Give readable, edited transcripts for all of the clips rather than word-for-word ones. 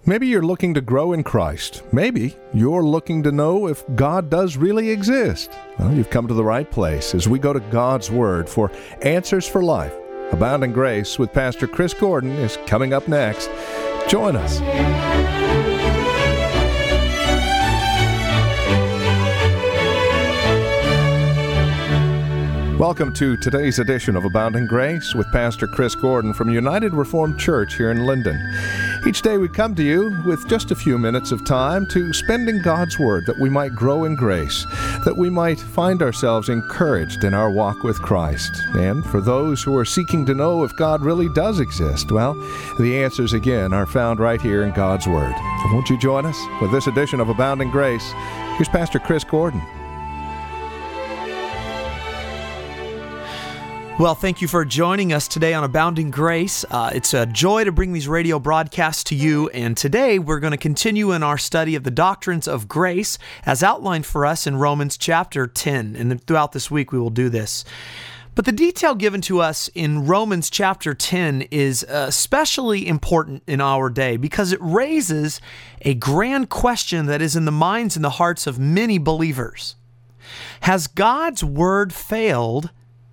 Maybe you're looking to grow in Christ. Maybe you're looking to know if God does really exist. Well, you've come to the right place as we go to God's Word for answers for life. Abounding Grace with Pastor Chris Gordon is coming up next. Join us. Welcome to today's edition of Abounding Grace with Pastor Chris Gordon from United Reformed Church here in Linden. Each day we come to you with just a few minutes of time to spend in God's Word that we might grow in grace, that we might find ourselves encouraged in our walk with Christ. And for those who are seeking to know if God really does exist, well, the answers again are found right here in God's Word. So won't you join us with this edition of Abounding Grace? Here's Pastor Chris Gordon. Well, thank you for joining us today on Abounding Grace. It's a joy to bring these radio broadcasts to you, and today we're going to continue in our study of the doctrines of grace as outlined for us in Romans chapter 10, and throughout this week we will do this. But the detail given to us in Romans chapter 10 is especially important in our day because it raises a grand question that is in the minds and the hearts of many believers. Has God's word failed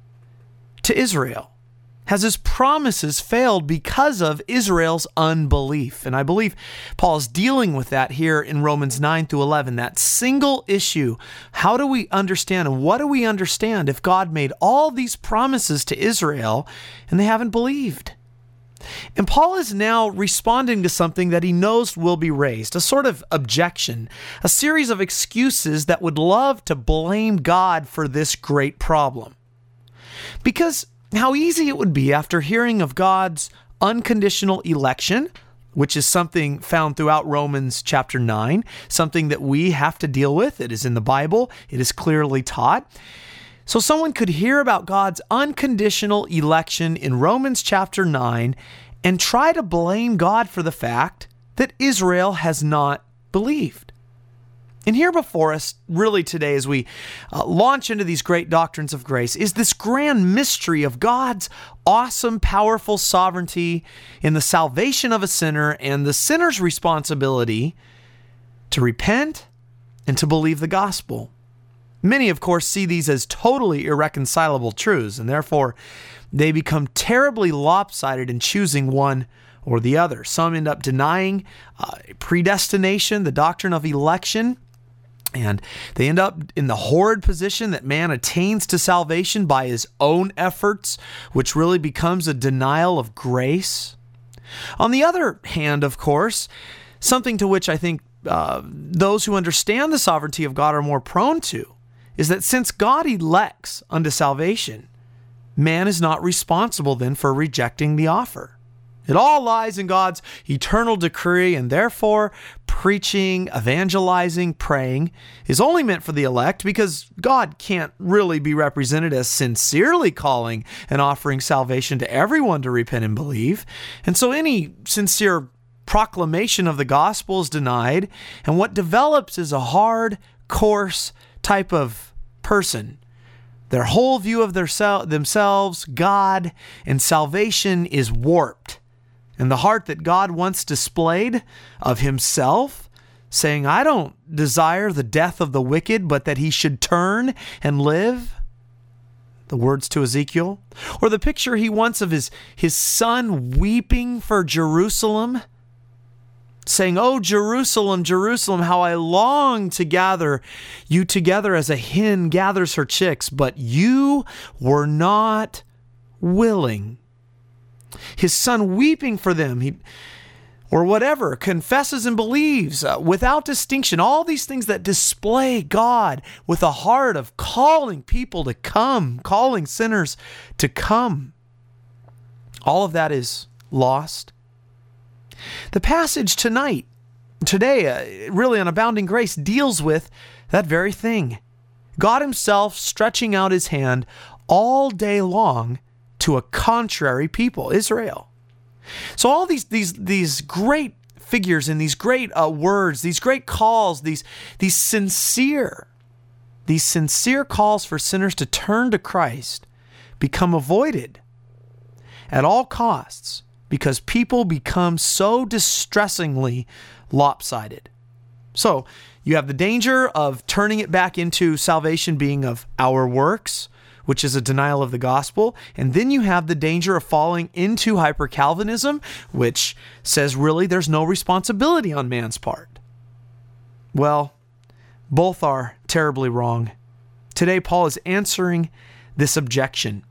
to Israel? Has his promises failed because of Israel's unbelief? And I believe Paul is dealing with that here in Romans 9 through 11, that single issue. How do we understand and what do we understand if God made all these promises to Israel and they haven't believed? And Paul is now responding to something that he knows will be raised, a sort of objection, a series of excuses that would love to blame God for this great problem. Because how easy it would be after hearing of God's unconditional election, which is something found throughout Romans chapter 9, something that we have to deal with. It is in the Bible. It is clearly taught. So someone could hear about God's unconditional election in Romans chapter 9 and try to blame God for the fact that Israel has not believed. And here before us, really today, as we launch into these great doctrines of grace, is this grand mystery of God's awesome, powerful sovereignty in the salvation of a sinner and the sinner's responsibility to repent and to believe the gospel. Many, of course, see these as totally irreconcilable truths, and therefore they become terribly lopsided in choosing one or the other. Some end up denying predestination, the doctrine of election, and they end up in the horrid position that man attains to salvation by his own efforts, which really becomes a denial of grace. On the other hand, of course, something to which I think those who understand the sovereignty of God are more prone to is that since God elects unto salvation, man is not responsible then for rejecting the offer. It all lies in God's eternal decree, and therefore preaching, evangelizing, praying is only meant for the elect because God can't really be represented as sincerely calling and offering salvation to everyone to repent and believe. And so any sincere proclamation of the gospel is denied, and what develops is a hard, coarse type of person. Their whole view of themselves, God, and salvation is warped. And the heart that God once displayed of himself, saying, I don't desire the death of the wicked, but that he should turn and live. The words to Ezekiel. Or the picture he wants of his son weeping for Jerusalem, saying, Oh, Jerusalem, Jerusalem, how I long to gather you together as a hen gathers her chicks, but you were not willing. His son weeping for them, or whatever, confesses and believes without distinction. All these things that display God with a heart of calling people to come, calling sinners to come. All of that is lost. The passage today, really on Abounding Grace, deals with that very thing. God himself stretching out his hand all day long to a contrary people, Israel. So all these great figures and these great words, these great calls, these sincere calls for sinners to turn to Christ become avoided at all costs because people become so distressingly lopsided. So you have the danger of turning it back into salvation being of our works, which is a denial of the gospel. And then you have the danger of falling into hyper-Calvinism, which says really there's no responsibility on man's part. Well, both are terribly wrong. Today, Paul is answering this objection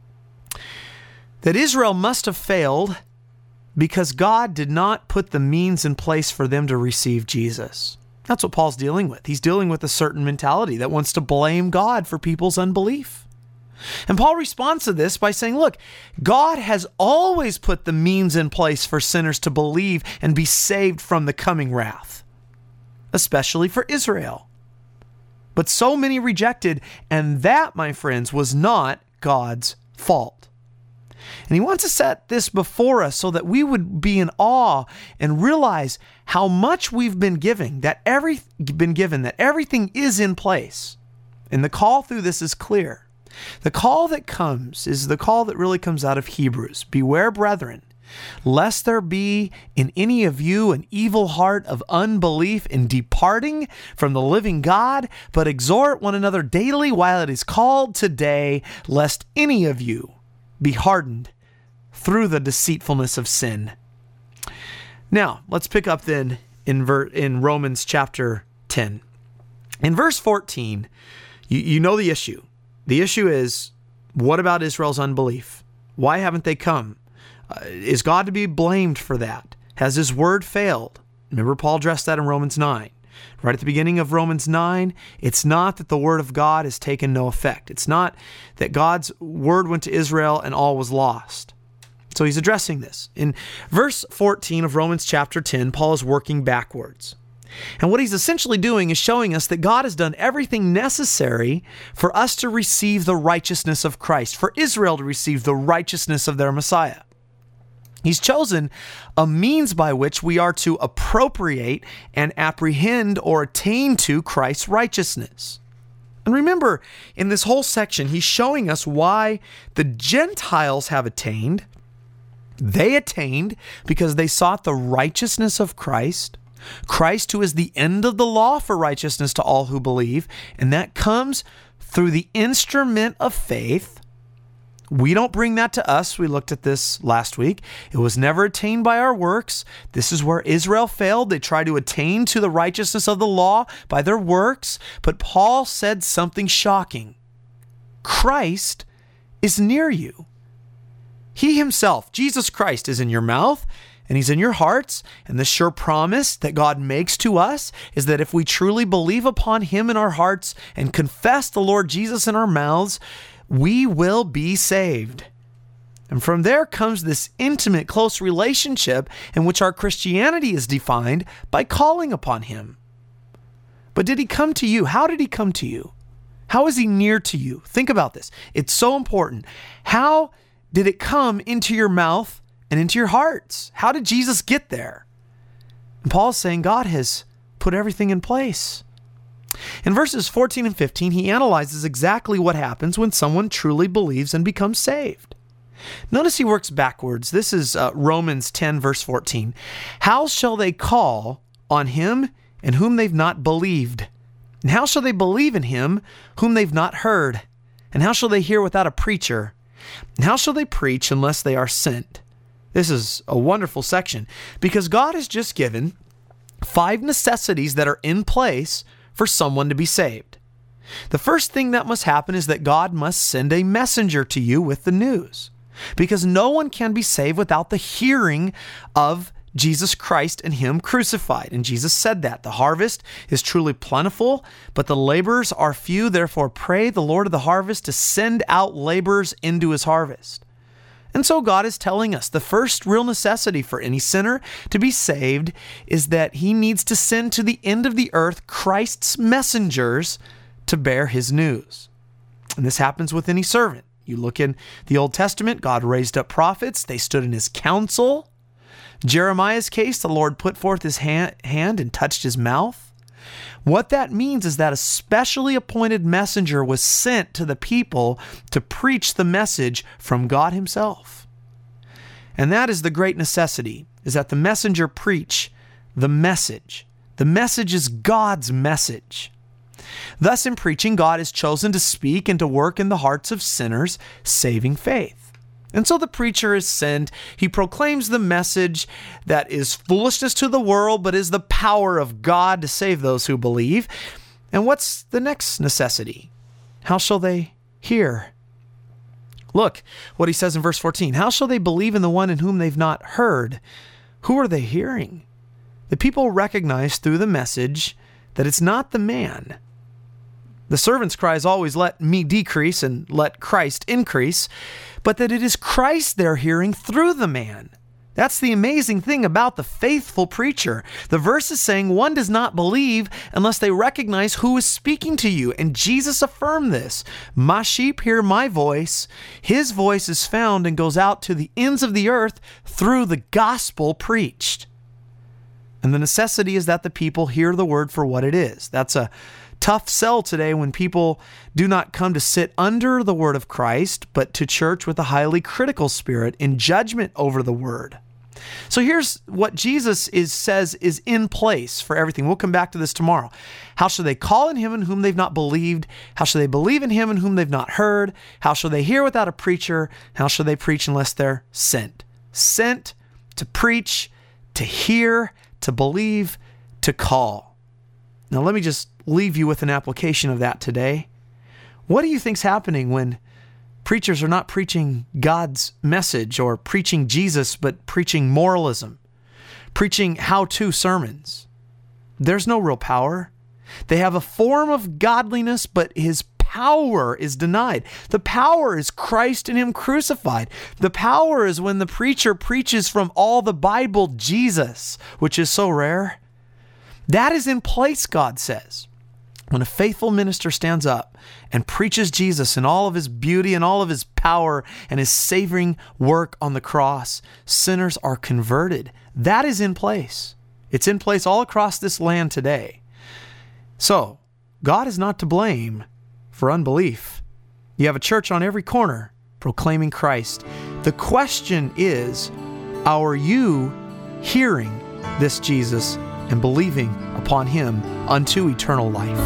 that Israel must have failed because God did not put the means in place for them to receive Jesus. That's what Paul's dealing with. He's dealing with a certain mentality that wants to blame God for people's unbelief. And Paul responds to this by saying, look, God has always put the means in place for sinners to believe and be saved from the coming wrath, especially for Israel. But so many rejected, and that, my friends, was not God's fault. And he wants to set this before us so that we would be in awe and realize how much we've been given, that everything is in place. And the call through this is clear. The call that comes is the call that really comes out of Hebrews. Beware, brethren, lest there be in any of you an evil heart of unbelief in departing from the living God, but exhort one another daily while it is called today, lest any of you be hardened through the deceitfulness of sin. Now, let's pick up then in Romans chapter 10. In verse 14, you know the issue. The issue is, what about Israel's unbelief? Why haven't they come? Is God to be blamed for that? Has his word failed? Remember, Paul addressed that in Romans 9. Right at the beginning of Romans 9, it's not that the word of God has taken no effect. It's not that God's word went to Israel and all was lost. So he's addressing this. In verse 14 of Romans chapter 10, Paul is working backwards. And what he's essentially doing is showing us that God has done everything necessary for us to receive the righteousness of Christ, for Israel to receive the righteousness of their Messiah. He's chosen a means by which we are to appropriate and apprehend or attain to Christ's righteousness. And remember, in this whole section, he's showing us why the Gentiles have attained. They attained because they sought the righteousness of Christ, Christ who is the end of the law for righteousness to all who believe, and that comes through the instrument of faith. We don't bring that to us. We looked at this last week. It was never attained by our works. This is where Israel failed. They tried to attain to the righteousness of the law by their works, but Paul said something shocking. Christ is near you. He himself, Jesus Christ, is in your mouth and he's in your hearts. And the sure promise that God makes to us is that if we truly believe upon him in our hearts and confess the Lord Jesus in our mouths, we will be saved. And from there comes this intimate, close relationship in which our Christianity is defined by calling upon him. But did he come to you? How did he come to you? How is he near to you? Think about this. It's so important. How did it come into your mouth and into your hearts? How did Jesus get there? And Paul is saying God has put everything in place. In verses 14 and 15, he analyzes exactly what happens when someone truly believes and becomes saved. Notice he works backwards. This is Romans 10, verse 14. How shall they call on him in whom they've not believed? And how shall they believe in him whom they've not heard? And how shall they hear without a preacher? And how shall they preach unless they are sent? This is a wonderful section because God has just given 5 necessities that are in place for someone to be saved. The first thing that must happen is that God must send a messenger to you with the news, because no one can be saved without the hearing of Jesus Christ and him crucified. And Jesus said that the harvest is truly plentiful, but the laborers are few. Therefore, pray the Lord of the harvest to send out laborers into his harvest. And so God is telling us the first real necessity for any sinner to be saved is that he needs to send to the end of the earth Christ's messengers to bear his news. And this happens with any servant. You look in the Old Testament, God raised up prophets. They stood in his counsel. Jeremiah's case, the Lord put forth his hand and touched his mouth. What that means is that a specially appointed messenger was sent to the people to preach the message from God himself. And that is the great necessity, is that the messenger preach the message. The message is God's message. Thus, in preaching, God has chosen to speak and to work in the hearts of sinners, saving faith. And so the preacher is sent. He proclaims the message that is foolishness to the world, but is the power of God to save those who believe. And what's the next necessity? How shall they hear? Look what he says in verse 14. How shall they believe in the one in whom they've not heard? Who are they hearing? The people recognize through the message that it's not the man. The servant's cry is always, let me decrease and let Christ increase, but that it is Christ they're hearing through the man. That's the amazing thing about the faithful preacher. The verse is saying one does not believe unless they recognize who is speaking to you. And Jesus affirmed this. My sheep hear my voice. His voice is found and goes out to the ends of the earth through the gospel preached. And the necessity is that the people hear the word for what it is. That's a tough sell today when people do not come to sit under the word of Christ, but to church with a highly critical spirit in judgment over the word. So here's what Jesus says is in place for everything. We'll come back to this tomorrow. How shall they call in him in whom they've not believed? How shall they believe in him in whom they've not heard? How shall they hear without a preacher? How shall they preach unless they're sent? Sent to preach, to hear, to believe, to call. Now let me just leave you with an application of that today. What do you think's happening when preachers are not preaching God's message or preaching Jesus, but preaching moralism, preaching how-to sermons? There's no real power. They have a form of godliness, but his power is denied. The power is Christ and him crucified. The power is when the preacher preaches from all the Bible Jesus, which is so rare. That is in place, God says. When a faithful minister stands up and preaches Jesus in all of his beauty and all of his power and his saving work on the cross, sinners are converted. That is in place. It's in place all across this land today. So, God is not to blame for unbelief. You have a church on every corner proclaiming Christ. The question is, are you hearing this Jesus and believing upon him unto eternal life?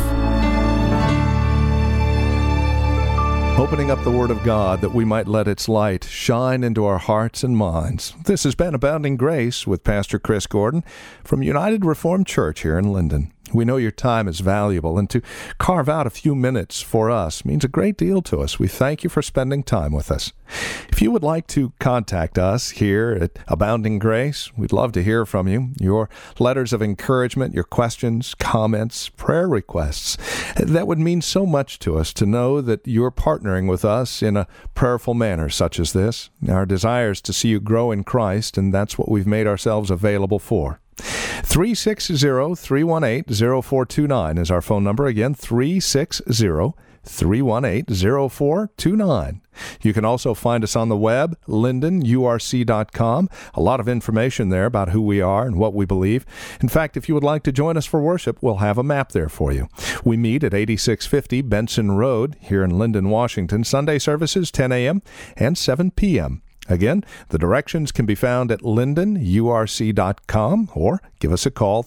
Opening up the Word of God that we might let its light shine into our hearts and minds. This has been Abounding Grace with Pastor Chris Gordon from United Reformed Church here in Linden. We know your time is valuable, and to carve out a few minutes for us means a great deal to us. We thank you for spending time with us. If you would like to contact us here at Abounding Grace, we'd love to hear from you. Your letters of encouragement, your questions, comments, prayer requests. That would mean so much to us to know that you're partnering with us in a prayerful manner such as this. Our desire is to see you grow in Christ, and that's what we've made ourselves available for. 360-318-0429 is our phone number. Again, 360-318-0429. You can also find us on the web, lindenurc.com. A lot of information there about who we are and what we believe. In fact, if you would like to join us for worship, we'll have a map there for you. We meet at 8650 Benson Road here in Linden, Washington. Sunday services 10 a.m. and 7 p.m. Again, the directions can be found at lindenurc.com or give us a call,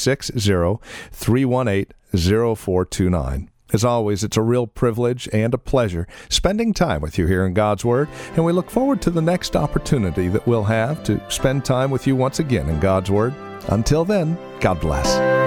360-318-0429. As always, it's a real privilege and a pleasure spending time with you here in God's Word, and we look forward to the next opportunity that we'll have to spend time with you once again in God's Word. Until then, God bless.